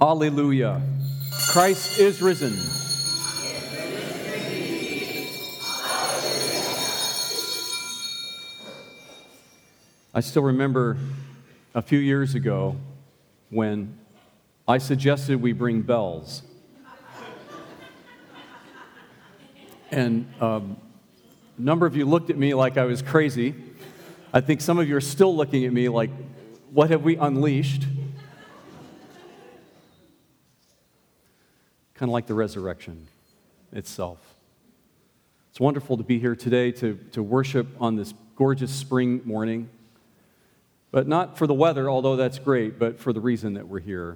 Alleluia. Christ is risen. I still remember a few years ago when I suggested we bring bells. And a number of you looked at me like I was crazy. I think some of you are still looking at me like, what have we unleashed? Kind of like the resurrection itself. It's wonderful to be here today to worship on this gorgeous spring morning. But not for the weather, although that's great, but for the reason that we're here.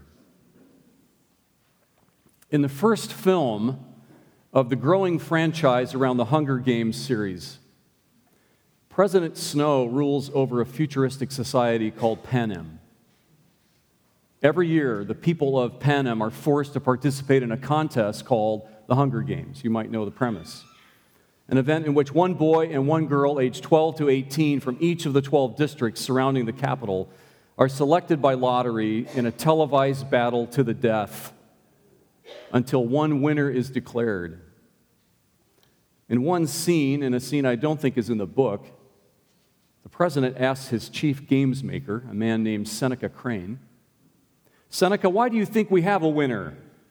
In the first film of the growing franchise around the Hunger Games series, President Snow rules over a futuristic society called Panem. Every year, the people of Panem are forced to participate in a contest called the Hunger Games. You might know the premise. An event in which one boy and one girl aged 12 to 18 from each of the 12 districts surrounding the capital are selected by lottery in a televised battle to the death until one winner is declared. In one scene, in a scene I don't think is in the book, the president asks his chief games maker, a man named Seneca Crane, "Seneca, why do you think we have a winner?"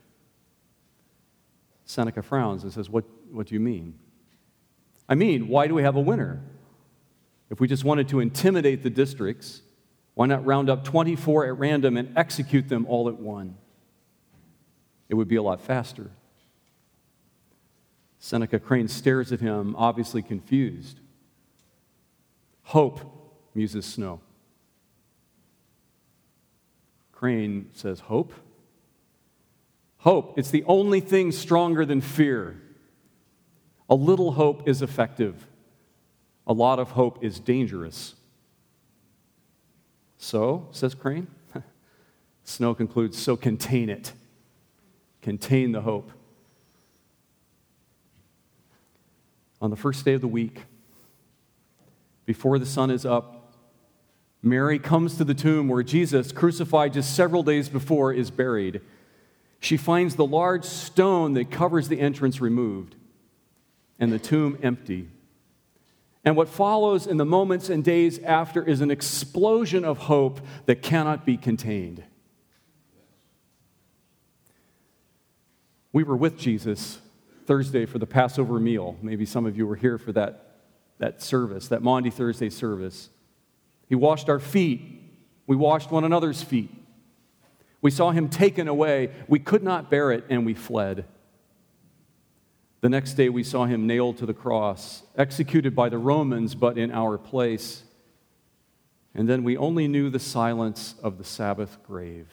Seneca frowns and says, What do you mean? I mean, why do we have a winner? If we just wanted to intimidate the districts, why not round up 24 at random and execute them all at one? It would be a lot faster. Seneca Crane stares at him, obviously confused. "Hope," muses Snow. Crane says, "Hope? Hope, it's the only thing stronger than fear. A little hope is effective. A lot of hope is dangerous." "So," says Crane. Snow concludes, "So contain it. Contain the hope." On the first day of the week, before the sun is up, Mary comes to the tomb where Jesus, crucified just several days before, is buried. She finds the large stone that covers the entrance removed and the tomb empty. And what follows in the moments and days after is an explosion of hope that cannot be contained. We were with Jesus Thursday for the Passover meal. Maybe some of you were here for that service, that Maundy Thursday service. He washed our feet. We washed one another's feet. We saw him taken away. We could not bear it, and we fled. The next day, we saw him nailed to the cross, executed by the Romans, but in our place. And then we only knew the silence of the Sabbath grave.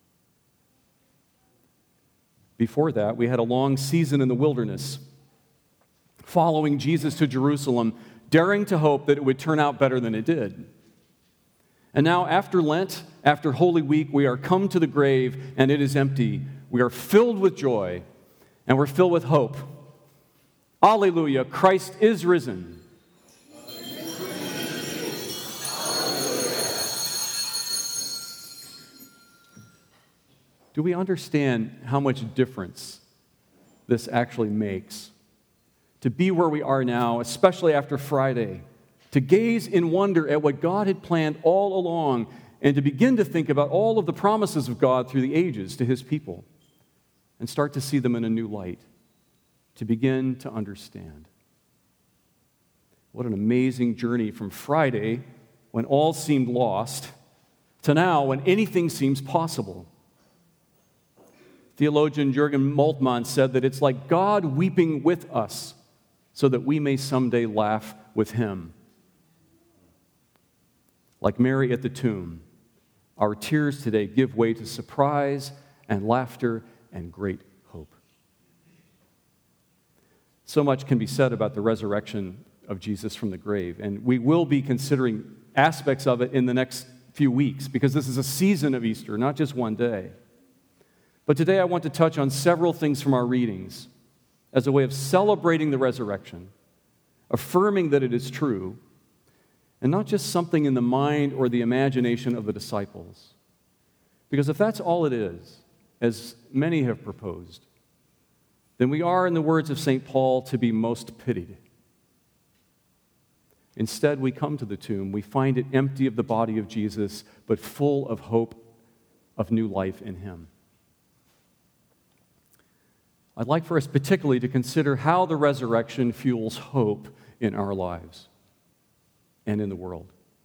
Before that, we had a long season in the wilderness, following Jesus to Jerusalem, daring to hope that it would turn out better than it did. And now, after Lent, after Holy Week, we are come to the grave, and it is empty. We are filled with joy, and we're filled with hope. Alleluia, Christ is risen. Do we understand how much difference this actually makes? To be where we are now, especially after Friday, to gaze in wonder at what God had planned all along, and to begin to think about all of the promises of God through the ages to his people, and start to see them in a new light, to begin to understand. What an amazing journey from Friday, when all seemed lost, to now, when anything seems possible. Theologian Jürgen Moltmann said that it's like God weeping with us so that we may someday laugh with him. Like Mary at the tomb, our tears today give way to surprise and laughter and great hope. So much can be said about the resurrection of Jesus from the grave, and we will be considering aspects of it in the next few weeks, because this is a season of Easter, not just one day. But today I want to touch on several things from our readings as a way of celebrating the resurrection, affirming that it is true, and not just something in the mind or the imagination of the disciples. Because if that's all it is, as many have proposed, then we are, in the words of St. Paul, to be most pitied. Instead, we come to the tomb. We find it empty of the body of Jesus, but full of hope of new life in him. I'd like for us particularly to consider how the resurrection fuels hope in our lives and in the world.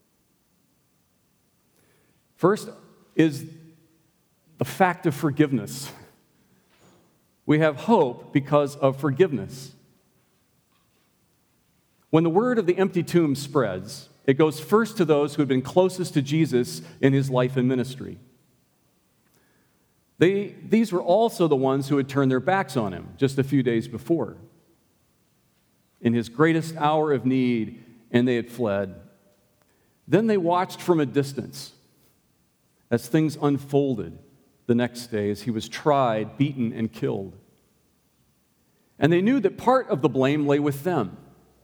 First is the fact of forgiveness. We have hope because of forgiveness. When the word of the empty tomb spreads, it goes first to those who had been closest to Jesus in his life and ministry. These were also the ones who had turned their backs on him just a few days before, in his greatest hour of need, and they had fled. Then they watched from a distance as things unfolded the next day, as he was tried, beaten, and killed. And they knew that part of the blame lay with them.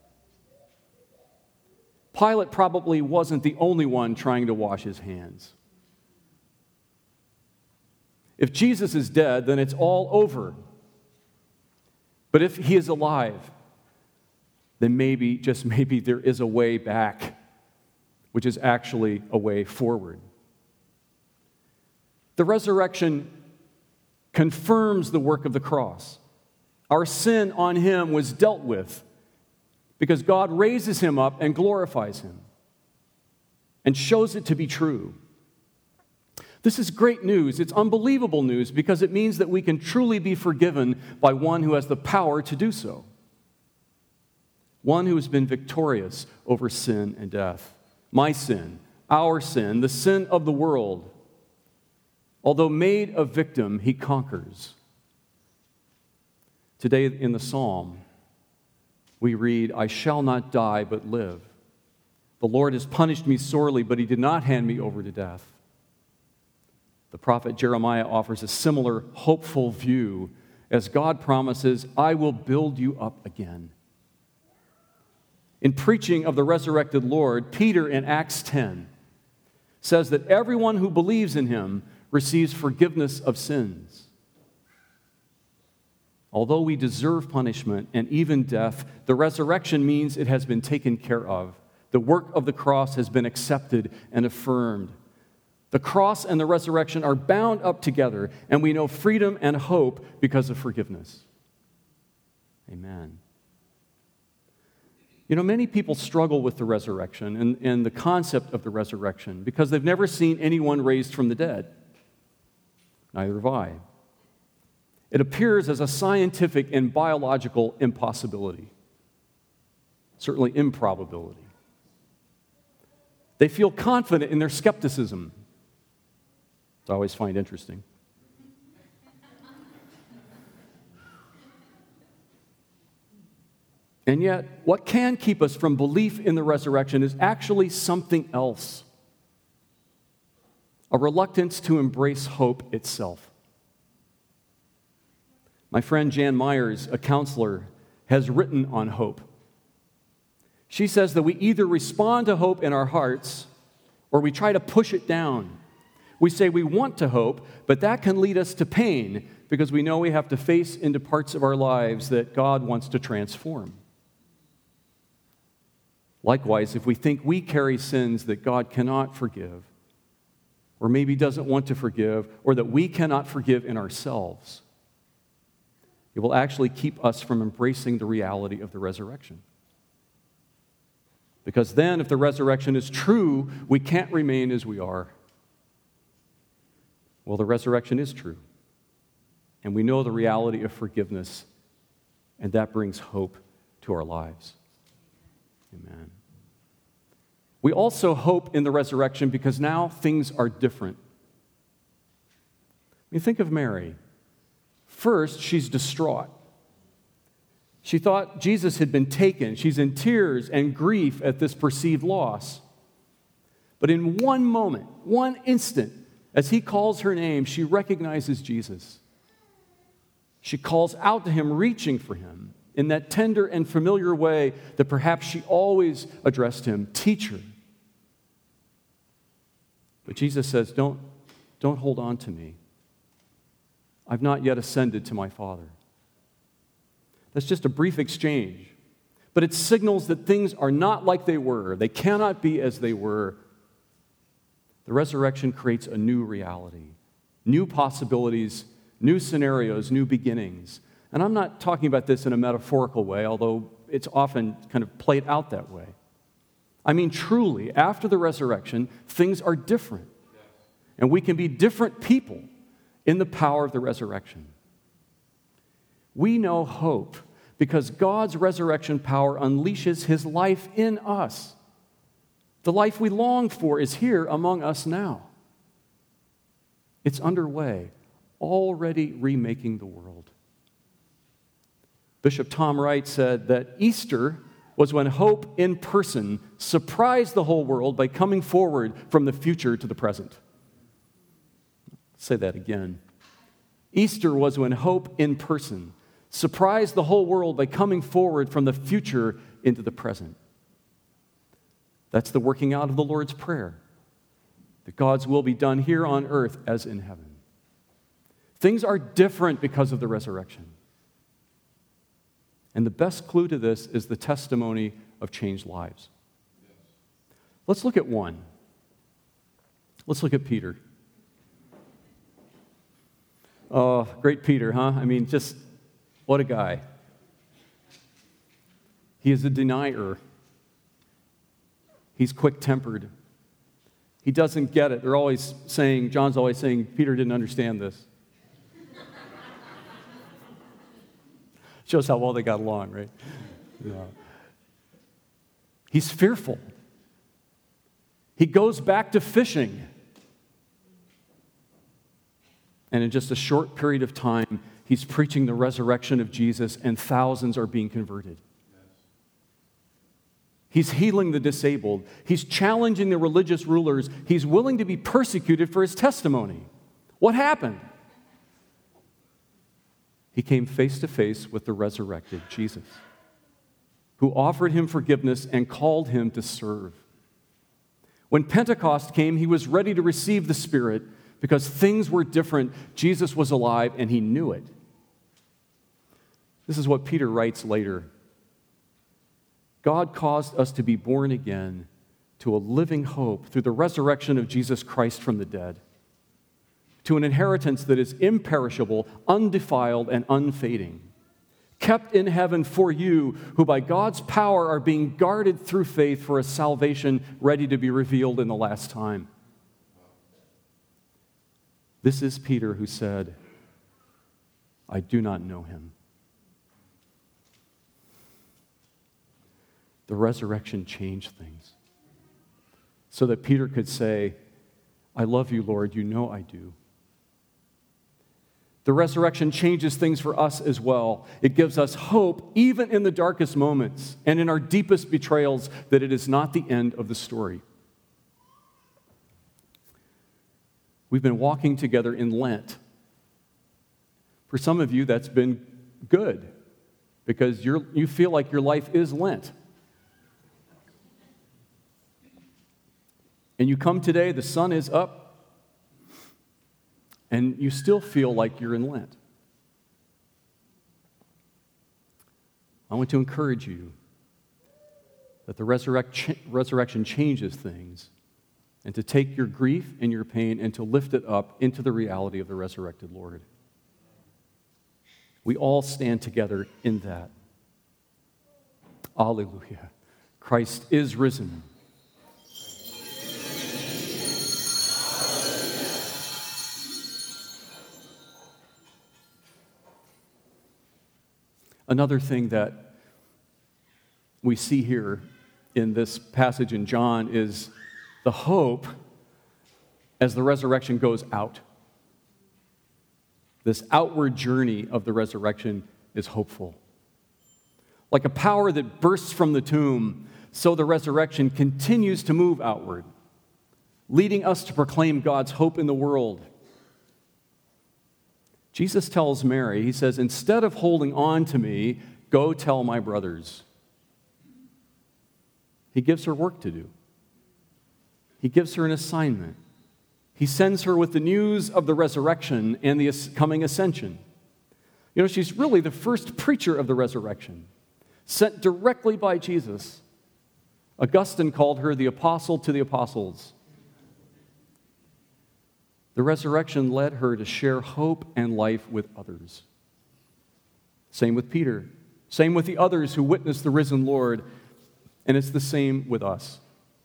Pilate probably wasn't the only one trying to wash his hands. If Jesus is dead, then it's all over. But if he is alive, then maybe, just maybe, there is a way back, which is actually a way forward. The resurrection confirms the work of the cross. Our sin on him was dealt with because God raises him up and glorifies him and shows it to be true. This is great news. It's unbelievable news because it means that we can truly be forgiven by one who has the power to do so. One who has been victorious over sin and death. My sin, our sin, the sin of the world. Although made a victim, he conquers. Today in the psalm, we read, I shall not die but live. The Lord has punished me sorely, but he did not hand me over to death. The prophet Jeremiah offers a similar hopeful view as God promises, I will build you up again. In preaching of the resurrected Lord, Peter in Acts 10 says that everyone who believes in him receives forgiveness of sins. Although we deserve punishment and even death, the resurrection means it has been taken care of. The work of the cross has been accepted and affirmed. The cross and the resurrection are bound up together, and we know freedom and hope because of forgiveness. Amen. You know, many people struggle with the resurrection and the concept of the resurrection because they've never seen anyone raised from the dead. Neither have I. It appears as a scientific and biological impossibility, certainly improbability. They feel confident in their skepticism. I always find interesting. And yet, what can keep us from belief in the resurrection is actually something else. A reluctance to embrace hope itself. My friend Jan Myers, a counselor, has written on hope. She says that we either respond to hope in our hearts or we try to push it down. We say we want to hope, but that can lead us to pain because we know we have to face into parts of our lives that God wants to transform. Likewise, if we think we carry sins that God cannot forgive, or maybe doesn't want to forgive, or that we cannot forgive in ourselves, it will actually keep us from embracing the reality of the resurrection. Because then, if the resurrection is true, we can't remain as we are. Well, the resurrection is true. And we know the reality of forgiveness, and that brings hope to our lives. Amen. We also hope in the resurrection because now things are different. I mean, think of Mary. First, she's distraught. She thought Jesus had been taken. She's in tears and grief at this perceived loss. But in one moment, one instant, as he calls her name, she recognizes Jesus. She calls out to him, reaching for him in that tender and familiar way that perhaps she always addressed him, teacher. But Jesus says, don't hold on to me. I've not yet ascended to my Father. That's just a brief exchange, but it signals that things are not like they were. They cannot be as they were. The resurrection creates a new reality, new possibilities, new scenarios, new beginnings. And I'm not talking about this in a metaphorical way, although it's often kind of played out that way. I mean, truly, after the resurrection, things are different. And we can be different people in the power of the resurrection. We know hope because God's resurrection power unleashes his life in us. The life we long for is here among us now. It's underway, already remaking the world. Bishop Tom Wright said that Easter was when hope in person surprised the whole world by coming forward from the future to the present. I'll say that again. Easter was when hope in person surprised the whole world by coming forward from the future into the present. That's the working out of the Lord's Prayer, that God's will be done here on earth as in heaven. Things are different because of the resurrection. And the best clue to this is the testimony of changed lives. Let's look at one. Let's look at Peter. Oh, great Peter, huh? I mean, just what a guy. He is a denier. He's quick-tempered. He doesn't get it. John's always saying, Peter didn't understand this. Shows how well they got along, right? Yeah. He's fearful. He goes back to fishing. And in just a short period of time, he's preaching the resurrection of Jesus, and thousands are being converted. He's healing the disabled. He's challenging the religious rulers. He's willing to be persecuted for his testimony. What happened? He came face to face with the resurrected Jesus, who offered him forgiveness and called him to serve. When Pentecost came, he was ready to receive the Spirit because things were different. Jesus was alive, and he knew it. This is what Peter writes later. God caused us to be born again to a living hope through the resurrection of Jesus Christ from the dead, to an inheritance that is imperishable, undefiled, and unfading, kept in heaven for you, who by God's power are being guarded through faith for a salvation ready to be revealed in the last time. This is Peter who said, I do not know him. The resurrection changed things so that Peter could say, I love you, Lord, you know I do. The resurrection changes things for us as well. It gives us hope, even in the darkest moments and in our deepest betrayals, that it is not the end of the story. We've been walking together in Lent. For some of you, that's been good because you feel like your life is Lent. And you come today, the sun is up, and you still feel like you're in Lent. I want to encourage you that the resurrection changes things, and to take your grief and your pain and to lift it up into the reality of the resurrected Lord. We all stand together in that. Alleluia. Christ is risen. Another thing that we see here in this passage in John is the hope as the resurrection goes out. This outward journey of the resurrection is hopeful. Like a power that bursts from the tomb, so the resurrection continues to move outward, leading us to proclaim God's hope in the world. Jesus tells Mary, he says, instead of holding on to me, go tell my brothers. He gives her work to do. He gives her an assignment. He sends her with the news of the resurrection and the coming ascension. You know, she's really the first preacher of the resurrection, sent directly by Jesus. Augustine called her the apostle to the apostles. The resurrection led her to share hope and life with others. Same with Peter. Same with the others who witnessed the risen Lord. And it's the same with us.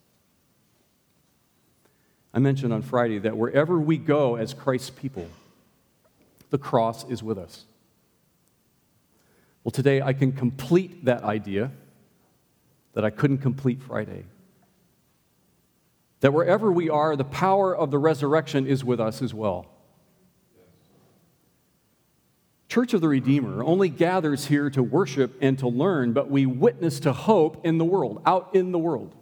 I mentioned on Friday that wherever we go as Christ's people, the cross is with us. Well, today I can complete that idea that I couldn't complete Friday. That wherever we are, the power of the resurrection is with us as well. Church of the Redeemer only gathers here to worship and to learn, but we witness to hope in the world, out in the world.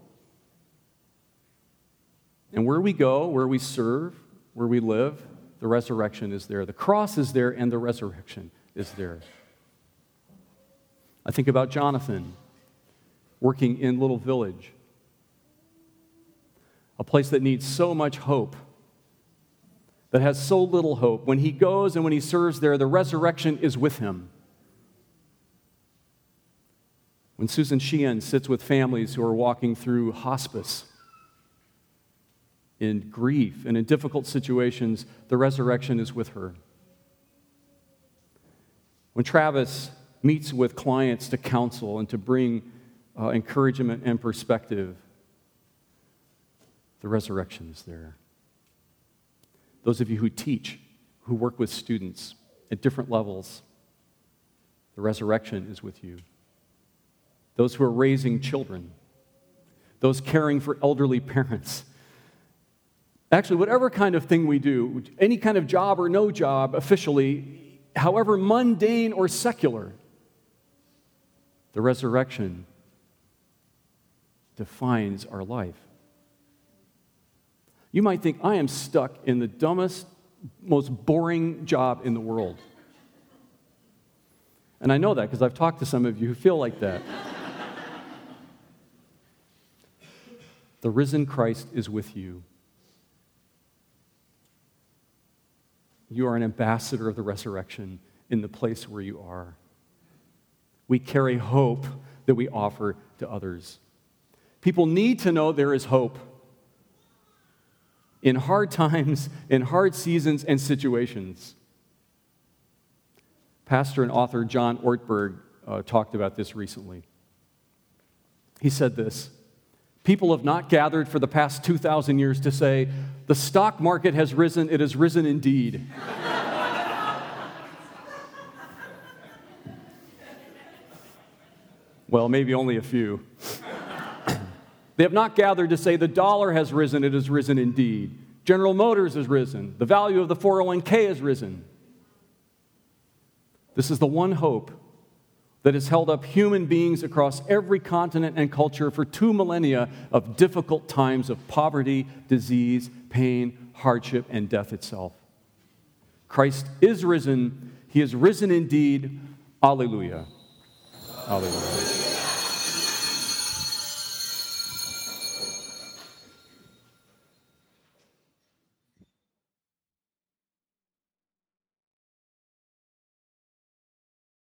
And where we go, where we serve, where we live, the resurrection is there. The cross is there and the resurrection is there. I think about Jonathan working in Little Village, a place that needs so much hope, that has so little hope. When he goes and when he serves there, the resurrection is with him. When Susan Sheehan sits with families who are walking through hospice, in grief and in difficult situations, the resurrection is with her. When Travis meets with clients to counsel and to bring encouragement and perspective, the resurrection is there. Those of you who teach, who work with students at different levels, the resurrection is with you. Those who are raising children, those caring for elderly parents. Actually, whatever kind of thing we do, any kind of job or no job officially, however mundane or secular, the resurrection defines our life. You might think, I am stuck in the dumbest, most boring job in the world. And I know that because I've talked to some of you who feel like that. The risen Christ is with you. You are an ambassador of the resurrection in the place where you are. We carry hope that we offer to others. People need to know there is hope in hard times, in hard seasons and situations. Pastor and author John Ortberg talked about this recently. He said this: people have not gathered for the past 2,000 years to say, the stock market has risen, it has risen indeed. Well, maybe only a few. They have not gathered to say the dollar has risen, it has risen indeed. General Motors has risen. The value of the 401k has risen. This is the one hope that has held up human beings across every continent and culture for 2 millennia of difficult times of poverty, disease, pain, hardship, and death itself. Christ is risen. He is risen indeed. Alleluia. Alleluia.